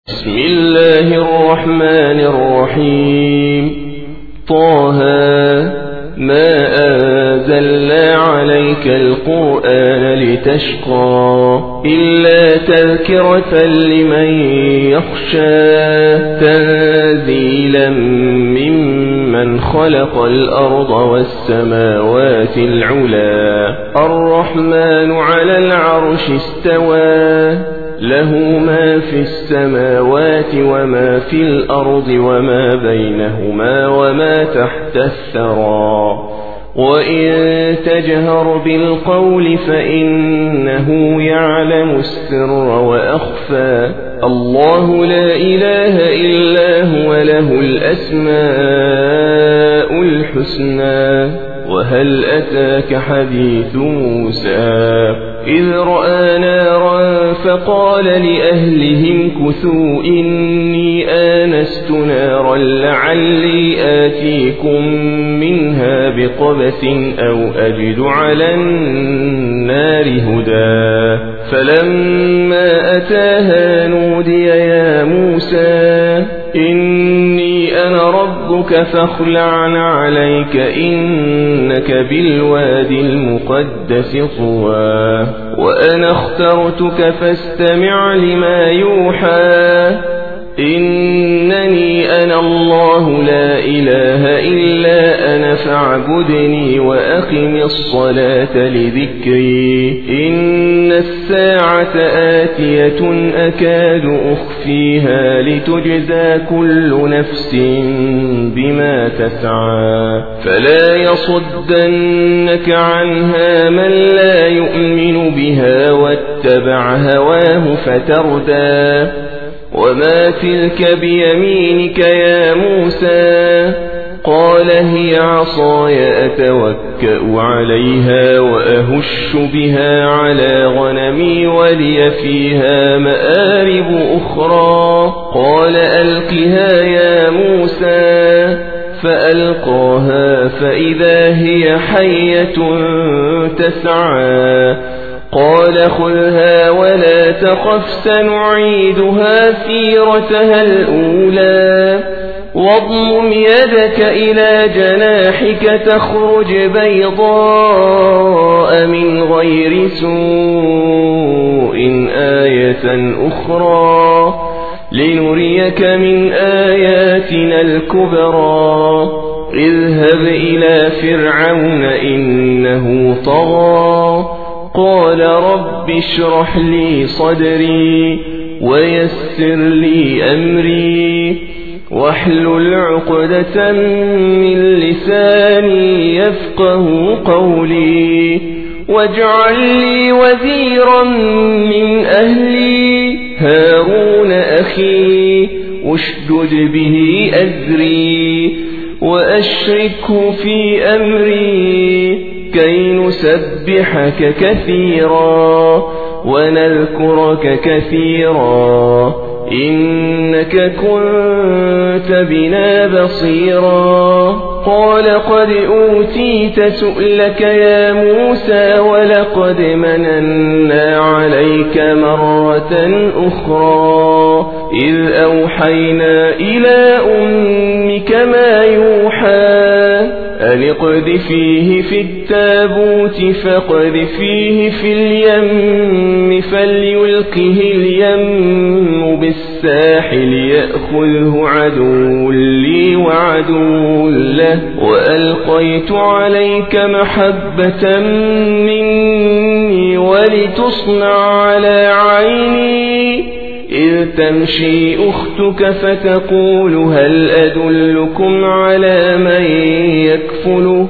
بسم الله الرحمن الرحيم. طه ما أنزلنا عليك القرآن لتشقى إلا تذكرة لمن يخشى تنزيلا ممن خلق الأرض والسماوات العلا الرحمن على العرش استوى له ما في السماوات وما في الأرض وما بينهما وما تحت الثرى وإن تجهر بالقول فإنه يعلم السر وأخفى الله لا إله إلا هو له الأسماء الحسنى وهل أتاك حديث موسى إذ رأى نارا فقال لأهلهم كثوا إني آنست نارا لعلي آتيكم منها بقبس أو أجد على النار هدى فلما أتاها نودي يا موسى إني أنا ربك فاخلع عليك إنك بالوادي المقدس طوى وأنا اخترتك فاستمع لما يوحى إنني أنا الله لا إله إلا أنا فاعبدني وأقم الصلاة لذكري إن الساعة آتية أكاد أخفيها لتجزى كل نفس بما تسعى فلا يصدنك عنها من لا يؤمن بها واتبع هواه فتردى وما تلك بيمينك يا موسى قال هي عصاي أتوكأ عليها وأهش بها على غنمي ولي فيها مآرب أخرى قال ألقها يا موسى فألقاها فإذا هي حية تسعى قال خذها ولا تخف سنعيدها سيرتها الأولى واضمم يدك إلى جناحك تخرج بيضاء من غير سوء آية أخرى لنريك من آياتنا الكبرى اذهب إلى فرعون إنه طغى قال رب اشرح لي صدري ويسر لي أمري واحلل عقدة من لساني يفقه قولي واجعل لي وزيرا من أهلي هارون أخي اشدد به أزري وأشركه في أمري كي نسبحك كثيرا ونذكرك كثيرا إنك كنت بنا بصيرا قال قد أوتيت سؤلك يا موسى ولقد مننا عليك مرة أخرى إذ أوحينا إلى أمك ما يوحى أن اقذفيه في التابوت فاقذفيه في اليم فليلقه اليم بالساحل يأخذه عدو لي وعدو له وألقيت عليك محبة مني ولتصنع على عيني إذ تمشي أختك فتقول هل أدلكم على من يكفله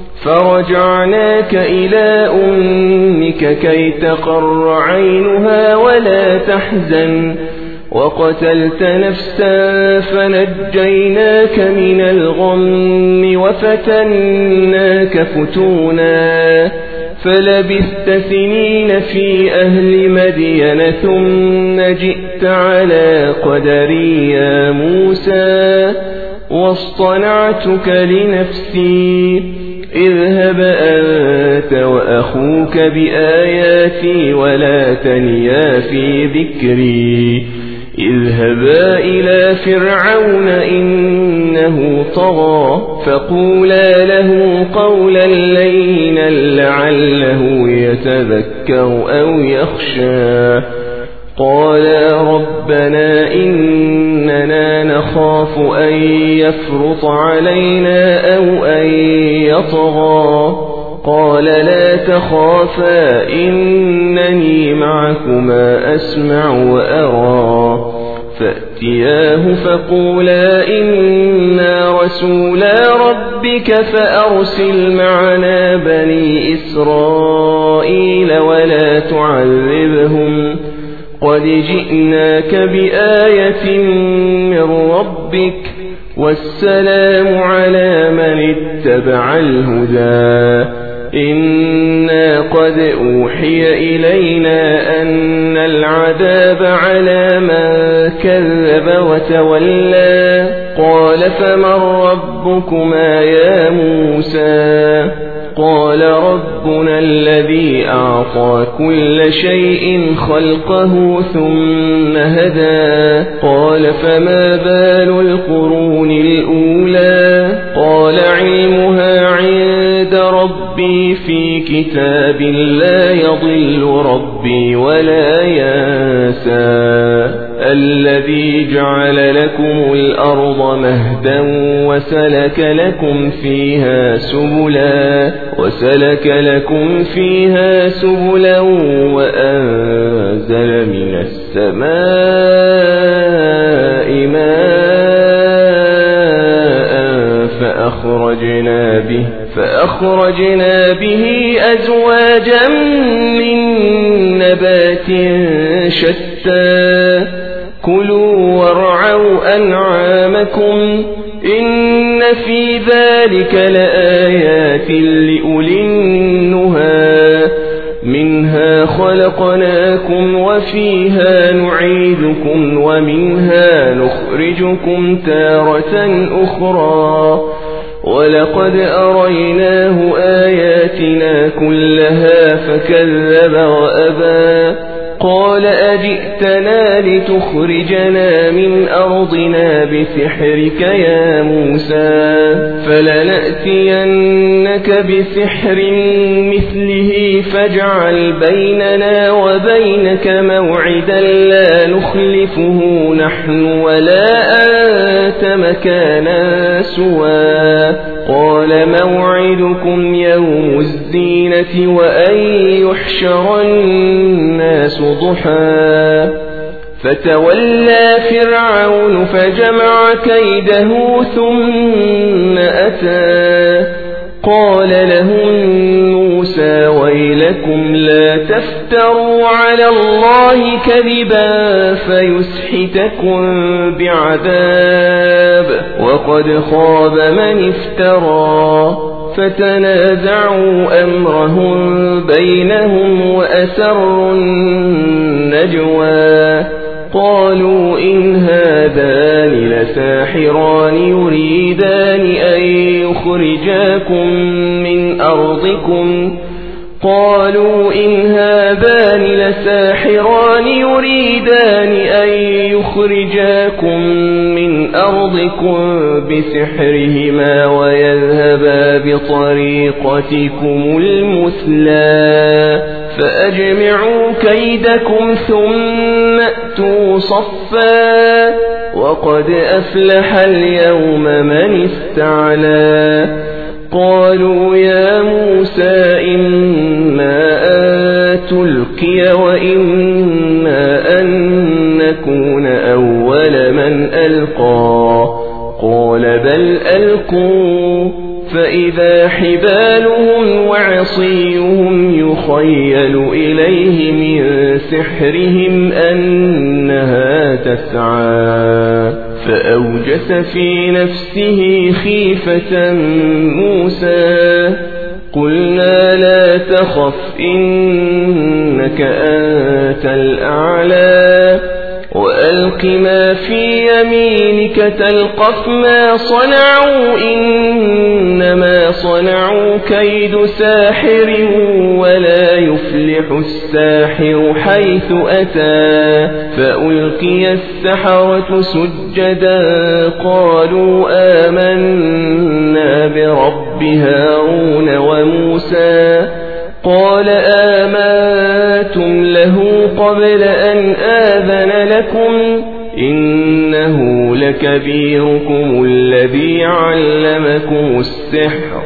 فرجعناك إلى أمك كي تقر عينها ولا تحزن وقتلت نفسا فنجيناك من الغم وفتناك فتونا فلبثت سنين في أهل مدين ثم جئت على قدري يا موسى واصطنعتك لنفسي اذهب أنت وأخوك بآياتي ولا تنيا في ذكري اذهبا إلى فرعون إنه طغى فقولا له قولا لينا لعله يتذكر أو يخشى قالا ربنا إننا نخاف أن يفرط علينا أو أن يطغى قال لا تخافا إنني معكما أسمع وأرى فأتياه فقولا إنا رسولا ربك فأرسل معنا بني إسرائيل ولا تعذبهم قد جئناك بآية من ربك والسلام على من اتبع الهدى إنا قد أوحي إلينا أن العذاب على من كذب وتولى قال فمن ربكما يا موسى قال ربنا الذي أعطى كل شيء خلقه ثم هدى قال فما بال القرون الأولى قال علمها عند ربي في كتاب لا يضل ربي ولا ينسى الذي جعل لكم الأرض مهدا وسلك لكم فيها سبلا وأنزل من السماء ماء فأخرجنا به أزواجا من نبات شتى كلوا وارعوا أنعامكم إن في ذلك لآيات لأولي النهى منها خلقناكم وفيها نعيدكم ومنها نخرجكم تارة أخرى ولقد أريناه آياتنا كلها فكذب وأبى قال أجئتنا لتخرجنا من أرضنا بسحرك يا موسى فلنأتينك بسحر مثله فاجعل بيننا وبينك موعدا لا نخلفه نحن ولا أنت مكانا سوى قال موعدكم يوم الزينة وأن يحشر الناس ضحى فتولى فرعون فجمع كيده ثم أتى قال لهم موسى ويلكم لا تفتروا على الله كذبا فيسحتكم بعذاب وقد خاب من افترى فتنازعوا أمرهم بينهم وأسروا النجوى قالوا إن هذان لساحران يريدان أن يخرجاكم من أرضكم بسحرهما ويذهبا بطريقتكم المثلى فأجمعوا كيدكم ثم أتوا صفا وقد أفلح اليوم من استعلى قالوا يا موسى إما أن تلقي وإما أن نكون أول من ألقى قال بل ألقوا فإذا حبالهم وعصيهم يخيل إليه من سحرهم أنها تسعى فأوجس في نفسه خيفة موسى قلنا لا تخف إنك أنت الأعلى وألق ما في يمينك تلقف ما صنعوا إنما صنعوا كيد ساحر ولا يفلح الساحر حيث أتى فألقي السحرة سجدا قالوا آمنا برب هارون وموسى قال آمنتم له قبل أن آذن لكم إنه لكبيركم الذي علمكم السحر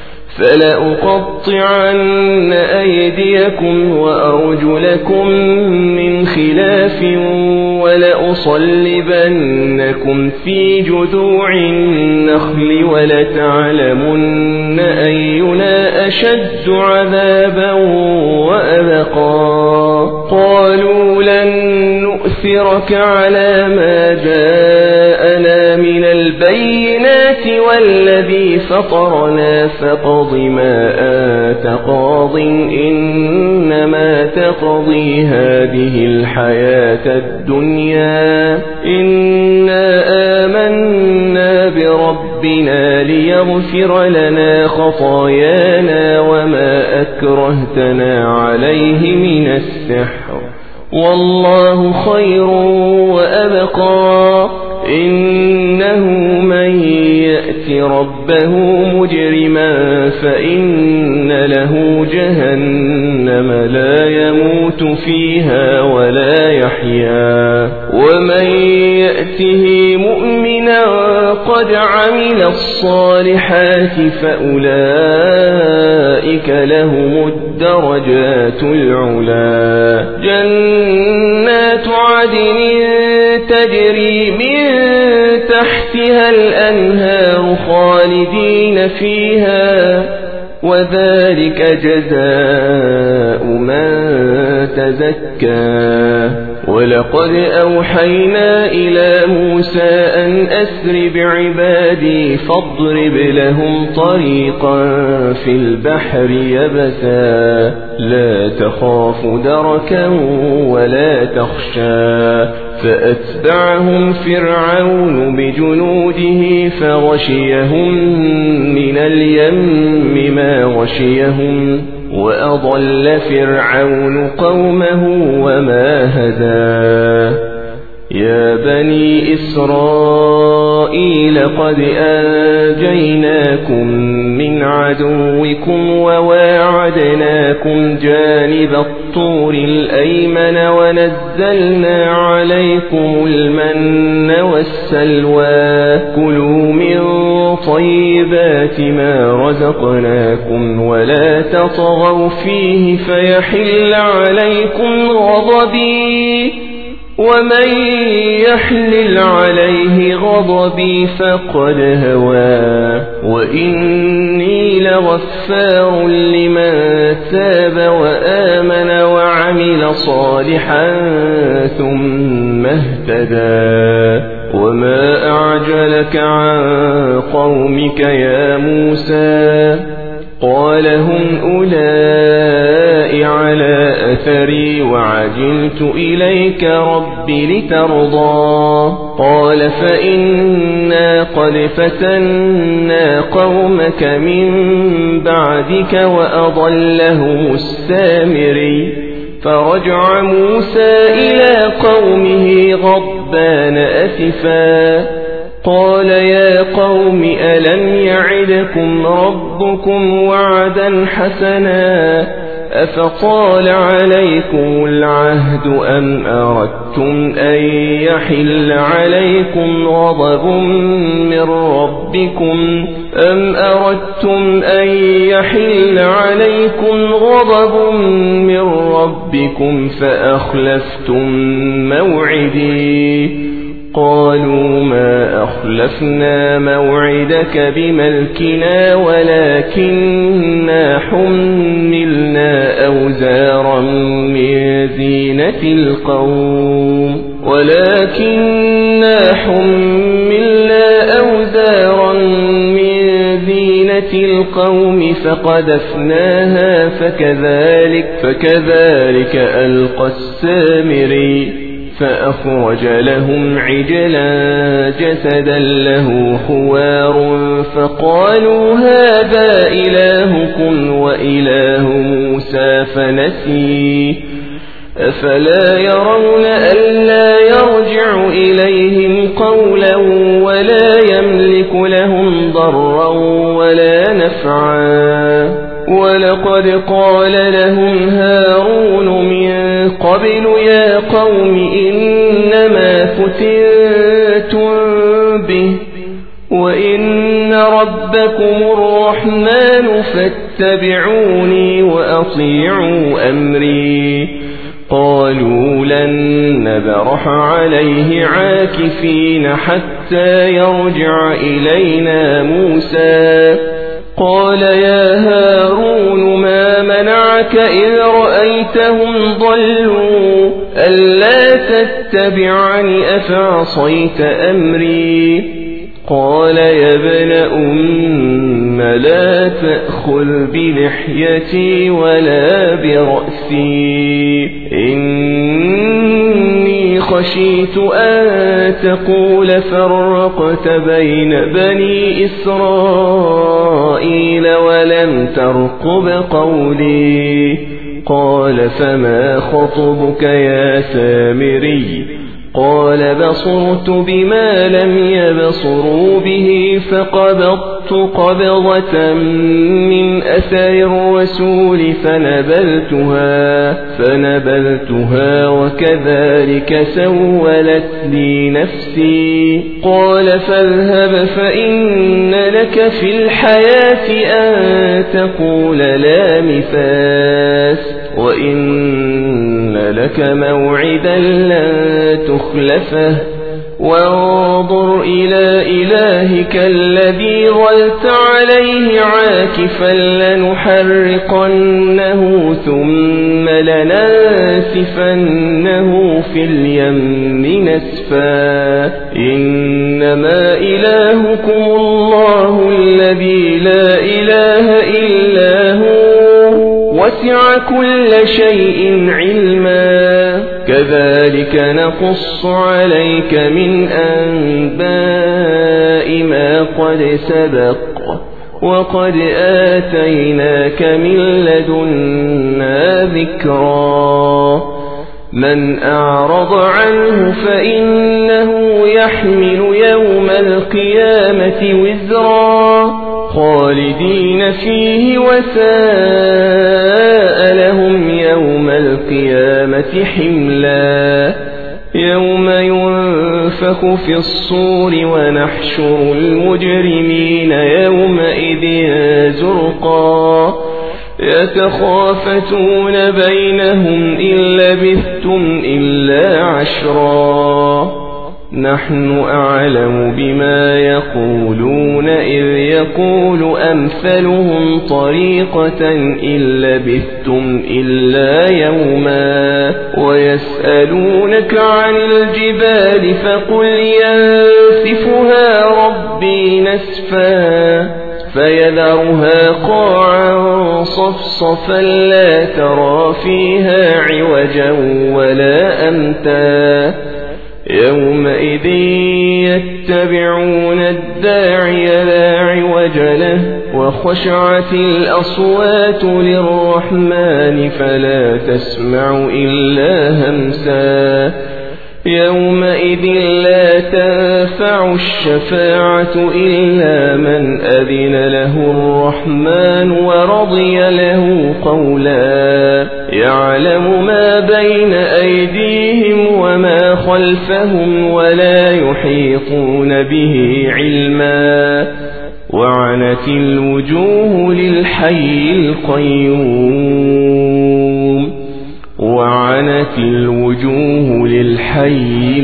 فلأقطعن أيديكم وأرجلكم من خلاف ولأصلبنكم في جذوع النخل ولتعلمن أينا أشد عذابا وأبقى قالوا لن نؤثرك على ما جاءنا من البينات والذي فطرنا فقض ما أنت قاض إنما تقضي هذه الحياة الدنيا إنا آمنا بربنا ليغفر لنا خطايانا وما أكرهتنا عليه من السحر والله خير وأبقى إنه من يأت ربه مجرما فإن له جهنم لا يموت فيها ولا يحيا ومن يأته مؤمنا قد عمل الصالحات فأولئك لهم الدرجات العلا جنات عدن تجري من تحتها الأنهار خالدين فيها وذلك جزاء من تزكى ولقد أوحينا إلى موسى أن أسر بعبادي فاضرب لهم طريقا في البحر يبسا لا تخاف دركا ولا تخشى فأتبعهم فرعون بجنوده فغشيهم من اليم ما غشيهم وأضل فرعون قومه وما هدى يا بني إسرائيل قد أنجيناكم من عدوكم وواعدناكم جانب الطور الأيمن ونزلنا عليكم المن والسلوى كلوا من طيبات ما رزقناكم ولا تطغوا فيه فيحل عليكم غضبي ومن يحلل عليه غضبي فقد هوى وإني لغفار لمن تاب وآمن وعمل صالحا ثم اهتدى وما أعجلك عن قومك يا موسى قال هم أولئك على أثري وعجلت إليك رب لترضى قال فإنا قد فتنا قومك من بعدك وأضلهم السامري فرجع موسى إلى قومه غضبان أسفا قال يا قوم ألم يعدكم ربكم وعدا حسنا أفطال عليكم العهد أم أردتم أن يحل عليكم غضب من ربكم فأخلفتم موعدي قالوا ما أخلفنا موعدك بملكنا ولكننا حملنا أوزارا من زينة القوم فقذفناها فكذلك ألقى السامري فأخرج لهم عجلا جسدا له خوار فقالوا هذا إلهكم وإله موسى فنسي أفلا يرون ألا يرجع إليهم قولا ولا يملك لهم ضرا ولا نفعا ولقد قال لهم هارون من قبل يا قوم إنما فتنتم به وإن ربكم الرحمن فاتبعوني وأطيعوا أمري قالوا لن نبرح عليه عاكفين حتى يرجع إلينا موسى قال يا هارون ما منعك إذ رأيتهم ضلوا ألا تتبعني أفعصيت أمري قال يا ابن أم لا تأخذ بلحيتي ولا برأسي إني خشيت أن تقول فرقت بين بني إسرائيل ولم ترقب قولي قال فما خطبك يا سامري قال بصرت بما لم يبصروا به فقبضت قبضة من أثر الرسول فنبذتها وكذلك سولت لي نفسي قال فاذهب فإن لك في الحياة أن تقول لا مساس وإن لك موعدا لن تخلفه وانظر إلى إلهك الذي ظلت عليه عاكفا لنحرقنه ثم لننسفنه في اليم نسفا إنما إلهكم الله الذي لا إله إلا هو وسع كل شيء علما كذلك نقص عليك من أنباء ما قد سبق وقد آتيناك من لدنا ذكرا من أعرض عنه فإنه يحمل يوم القيامة وزرا خالدين فيه وساء لهم يوم القيامة حملا يوم ينفخ في الصور ونحشر المجرمين يومئذ زرقا يتخافتون بينهم إن لبثتم إلا عشرا نحن أعلم بما يقولون إذ يقول أمثلهم طريقة إن لبثتم إلا يوما ويسألونك عن الجبال فقل ينسفها ربي نسفا فيذرها قاعا صفصفا لا ترى فيها عوجا ولا أمتا يومئذ يتبعون الداعي لا عوج له وخشعت الأصوات للرحمن فلا تسمع إلا همسا يومئذ لا تنفع الشفاعة إلا من أذن له الرحمن ورضي له قولا يعلم ما بين أيديهم وما خلفهم ولا يحيطون به علما وعنت الوجوه للحي القيوم وعنت الوجوه للحي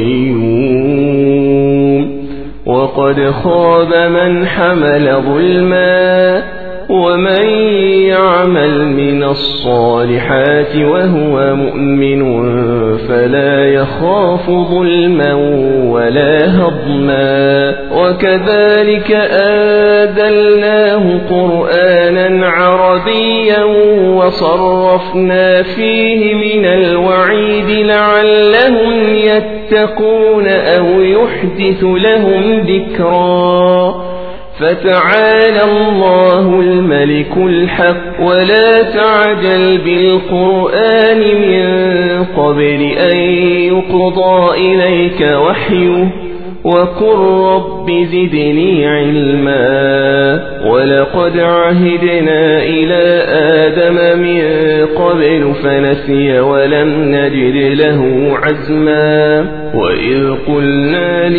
القيوم وقد خاب من حمل ظلما ومن يعمل من الصالحات وهو مؤمن فلا يخاف ظلما ولا هضما وكذلك أنزلناه قرآنا عربيا صرفنا فيه من الوعيد لعلهم يتقون أو يحدث لهم ذكرا فتعالى الله الملك الحق ولا تعجل بالقرآن من قبل أن يقضى إليك وحيه وقل رب زدني علما ولقد عهدنا إلى آدم من قبل فنسي ولم نجد له عزما وإذ قلنا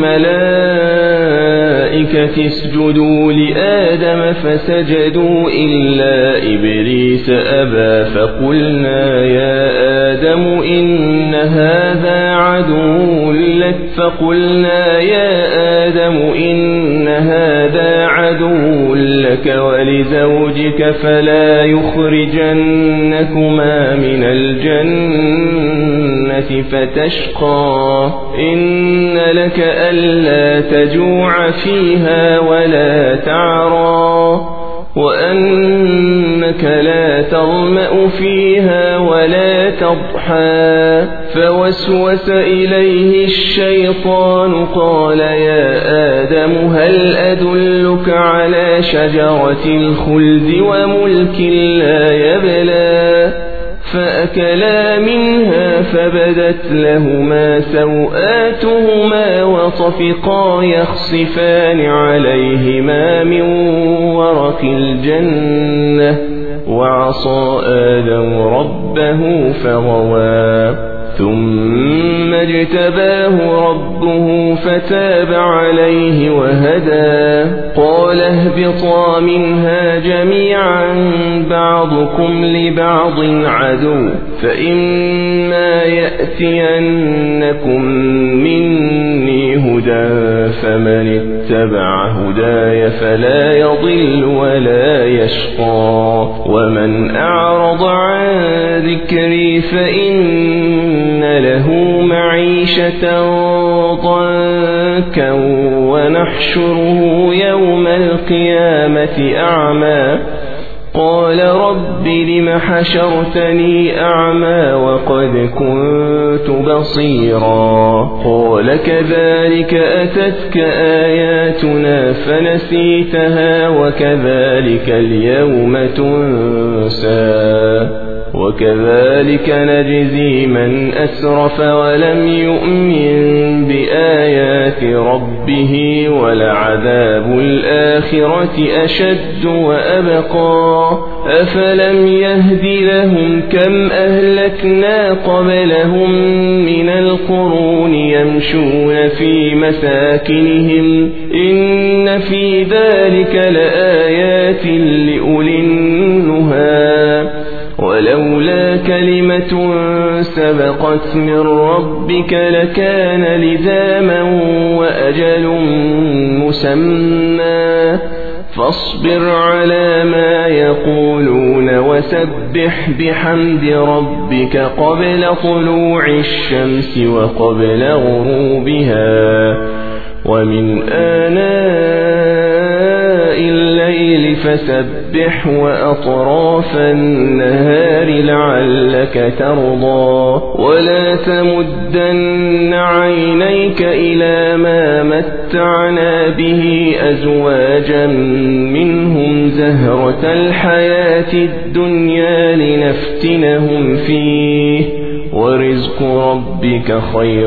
للملائكة اسجدوا لآدم فسجدوا إلا إبليس أبى فقلنا يا آدم إن هذا عدو لك ولزوجك فلا يخرجنكما من الجنة فتشقى إن لك ألا تجوع فيها ولا تعرى وأنك لا تظمأ فيها ولا تضحى فوسوس إليه الشيطان قال يا آدم هل أدلك على شجرة الخلد وملك لا يبلى فأكلا منها فبدت لهما سوآتهما وطفقا يخصفان عليهما من ورق الجنة وعصى آدم ربه فغوى ثم اجتباه ربه فتاب عليه وهدى قال اهبطا منها جميعا بعضكم لبعض عدو فإما يأتينكم مني هدى فمن اتبع هداي فلا يضل ولا يشقى ومن أعرض عن ذكري فإن له معيشة ضنكا ونحشره يوم القيامة أعمى قال رب لم حشرتني أعمى وقد كنت بصيرا قال كذلك أتتك آياتنا فنسيتها وكذلك اليوم تنسى وكذلك نجزي من أسرف ولم يؤمن بآيات ربه ولعذاب الآخرة أشد وأبقى أفلم يهد لهم كم أهلكنا قبلهم من القرون يمشون في مساكنهم إن في ذلك لآيات لأولي النهى ولولا كلمة سبقت من ربك لكان لزاما وأجل مسمى فاصبر على ما يقولون وسبح بحمد ربك قبل طلوع الشمس وقبل غروبها ومن آناء الليل فسبح وأطراف النهار لعلك ترضى ولا تمدن عينيك إلى ما متعنا به أزواجا منهم زهرة الحياة الدنيا لنفتنهم فيه ورزق ربك خير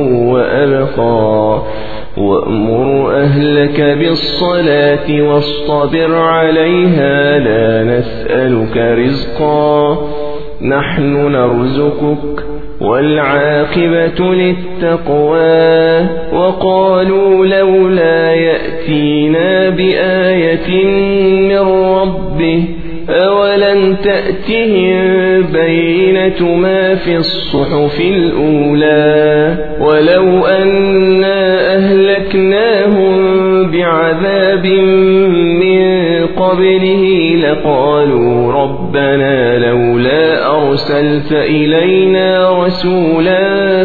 وأبقى وأمر أهلك بالصلاة واصطبر عليها لا نسألك رزقا نحن نرزقك والعاقبة للتقوى وقالوا لولا يأتينا بآية من ربه أولم تأتهم بينة ما في الصحف الأولى ولو أنا أهلكناهم بعذاب من قبله لقالوا ربنا لولا أرسلت إلينا رسولا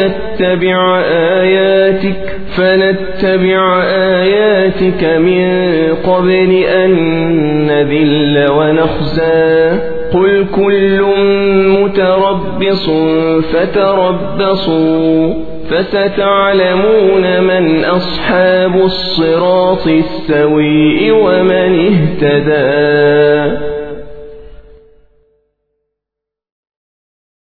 فنتبع آياتك من قبل أن نذل ونخزى قل كل متربص فتربصوا فستعلمون من أصحاب الصراط السويء ومن اهتدى.